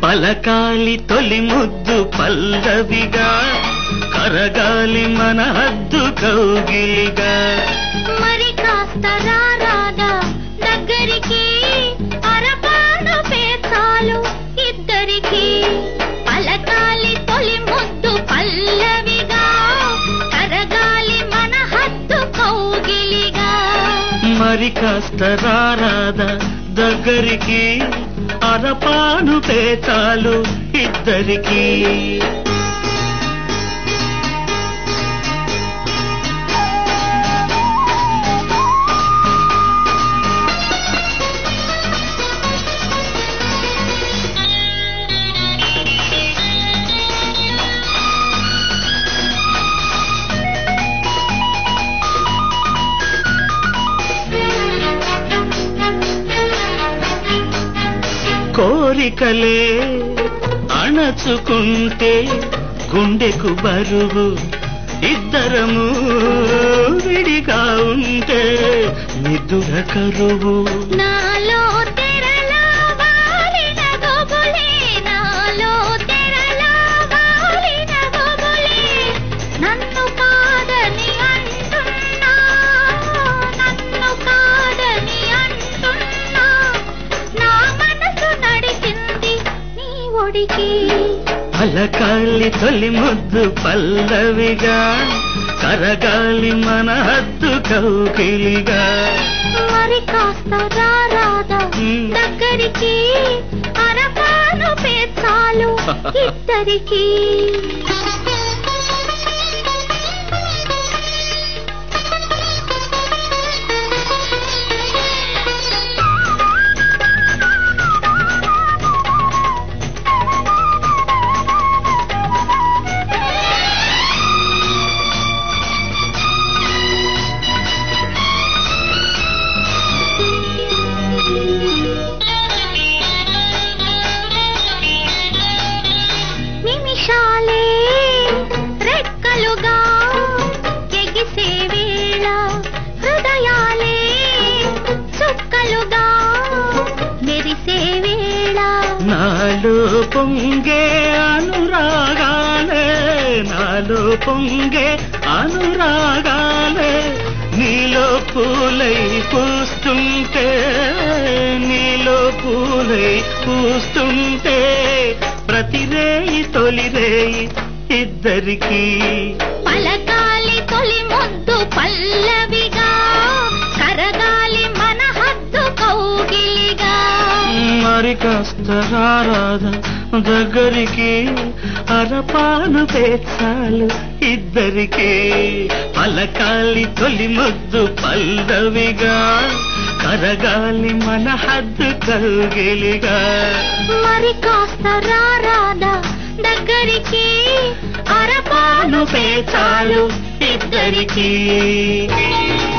పలకాలి తొలి ముద్దు పల్లవిగా కరగాలి మన హద్దు కౌగిలిగా మరి కాస్త రారాదా దగ్గరికి అరపాను పేచాలు ఇద్దరికి పలకాలి తొలి ముద్దు పల్లవిగా కరగాలి మన హద్దు కౌగిలిగా మరి కాస్త రారాదా దగ్గరికి అరపాను పేచాలు ఇద్దరికి కోరికలే అణచుకుంటే గుండెకు బరువు ఇద్దరము విడిగా ఉంటే నిదుర కరువు నాలో తెరలా వాలిన గొబులే నాలో తెరలా వాలిన గొబులే నన్ను కాదని అంటున్నా నన్ను కాదని అంటున్నా నా మనసు నడిచింది నీ ఒడికి పలకాలి తొలి ముద్దు పల్లవిగా కరగాలి మన హద్దు కౌగిలిగా మరి కాస్త రారాదా దగ్గరికి అరపాను పేచాలు ఇద్దరికి నిమిషాలే రెక్కలుగా ఎగిసే వేళ హృదయాలే చుక్కలుగా మెరిసే వేళ నాలో పొంగే అనురాగాలే నాలో పొంగే అనురాగాలే నీలో పూలై పూస్తుంటే నీలో పూలై పూస్తుంటే ప్రతి రేయి తొలి రేయి ఇద్దరికి పలకాలి తొలి ముద్దు పల్లవిగా కరగాలి మన హద్దు కౌగిలిగా మరి కాస్త రారాదా దగ్గరికి అరపాను పేచాలు ఇద్దరికి పలకాలి తొలి ముద్దు పల్లవిగా కరగాలి మన హద్దు కౌగిలిగా మరి కాస్త రారాదా దగ్గరికి అరపాను పేచాలు ఇద్దరికి